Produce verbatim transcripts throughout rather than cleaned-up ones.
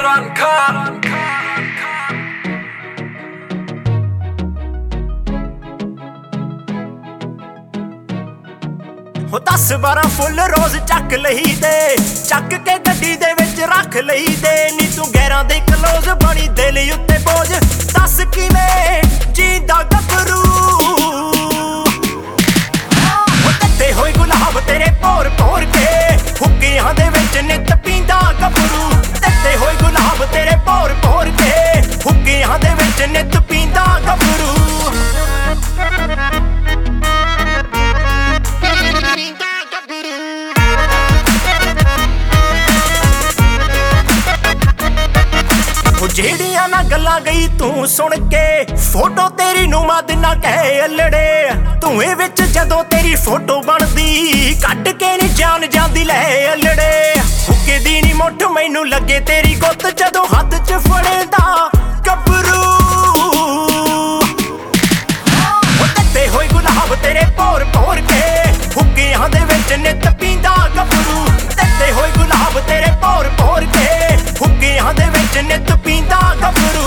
Imran Khan। हो दस बारह फुल रोज चक लही दे, चक के गड्डी दे विच रख लही दे। नी तू गैरां दे क्लोज बनी दिल उत्ते बोझ, दस किवें जींदा गभरू। हो तत्ते होए गुलाब तेरे भोर भोर के, हुक्कियां दे विच नित पींदा गभरू। तत्ते होए गुलाब तेरे भोर भोर के, हुक्कियां दे विच नित पींदा गभरू। ਜਿਹੜੀਆਂ ਨਾ ਗੱਲਾਂ ਗਈ ਤੂੰ ਸੁਣ ਕੇ, ਫੋਟੋ ਤੇਰੀ ਨੂੰ ਮਾਂ ਦਿਨਾ ਕਹਿ ਅਲੜੇ। ਧੂਏ ਵਿੱਚ ਜਦੋਂ ਤੇਰੀ ਫੋਟੋ ਬਣਦੀ, ਕੱਢ ਕੇ ਨੀ ਜਾਨ ਜਾਂਦੀ ਲੈ ਅਲੜੇ। ਹੁੱਕੇ ਦੀ ਨੀ ਮੁੱਠ ਮੈਨੂੰ ਲੱਗੇ ਤੇਰੀ ਗੁੱਤ, ਜਦੋਂ ਹੱਥ 'ਚ ਫੜੇਂਦਾ ਗੱਭਰੂ। ਉਹ ਤੱਤੇ ਹੋਏ ਗੁਲਾਬ ਤੇਰੇ ਭੋਰ ਭੋਰ ਕੇ, ਹੁੱਕਿਆਂ ਦੇ ਵਿੱਚ ਨਿੱਤ ਪੀਂਦਾ ਗੱਭਰੂ। ਤੱਤੇ ਹੋਏ ਗੁਲਾਬ ਤੇਰੇ ਭੋਰ ਭੋਰ ਕੇ, ਹੁੱਕਿਆਂ ਦੇ ਵਿੱਚ ਨਿੱਤ ਪੀਂਦਾ ਗੱਭਰੂ।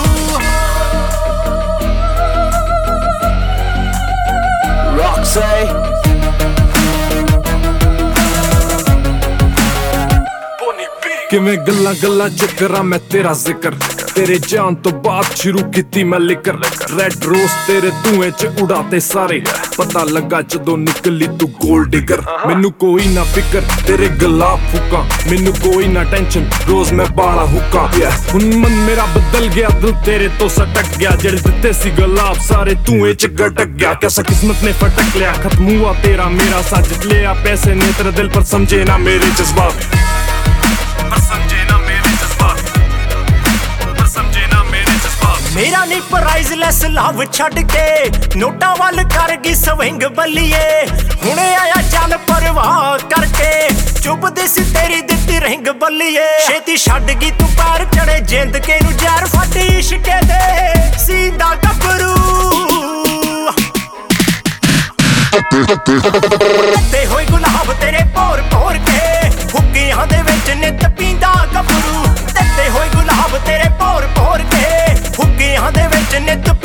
ਕਿਵੇਂ ਗੱਲਾਂ ਗੱਲਾਂ ਚ ਕਰਾਂ ਮੈਂ ਤੇਰਾ ਜ਼ਿਕਰ, ਤੇਰੇ ਜਾਨ ਤੋਂ ਬਾਅਦ ਸ਼ੁਰੂ ਕੀਤੀ ਮੈਂ ਲਿਕਰ। ਰੈਡ ਰੋਜ਼ ਤੇਰੇ ਧੂਏ ਚ ਉਡਾਤੇ ਸਾਰੇ, ਪਤਾ ਲੱਗਾ ਜਦੋਂ ਨਿਕਲੀ ਤੂੰ ਗੋਲਡ ਡਿਗਰ। ਮੈਨੂੰ ਕੋਈ ਨਾ ਫਿਕਰ ਤੇਰੇ ਗੁਲਾਬ ਫੁੱਕਾਂ, ਮੈਨੂੰ ਕੋਈ ਨਾ ਟੈਨਸ਼ਨ ਰੋਜ਼ ਮੈਂ ਬਾਲਾ ਹੁੱਕਾਂ। ਹੁਣ ਮਨ ਮੇਰਾ ਬਦਲ ਗਿਆ, ਦਿਲ ਤੇਰੇ ਤੋਂ ਸਟਕ ਗਿਆ। ਜਿਹੜੇ ਦਿੱਤੇ ਸੀ ਗੁਲਾਬ ਸਾਰੇ ਧੂਏ ਚ ਗਟਕ ਗਿਆ। कैसा किस्मत ने फटक लिया, खत्म हुआ तेरा मेरा साथ। लिया पैसे ने तेरे दिल पर समझे ना मेरे जज्बात, मेरा नी प्राइजलैस लव छड़ के, नोटा वाल कर गई स्विंग बल्लीए। हुणे आया चल परवाह करके, चुभदी सी तेरी दित्ती रिंग बल्लीए। छेती छड़ गई तू पैर चढ़े जिंद के नू जहर फटी इश्के दे सीधा गभरू। तत्ते होए गुलाब तेरे भोर भोर के, हुक्कियां दे विच नित पींदा गभरू। तत्ते होए गुलाब तेरे भोर भोर के, हुक्कियां दे विच नित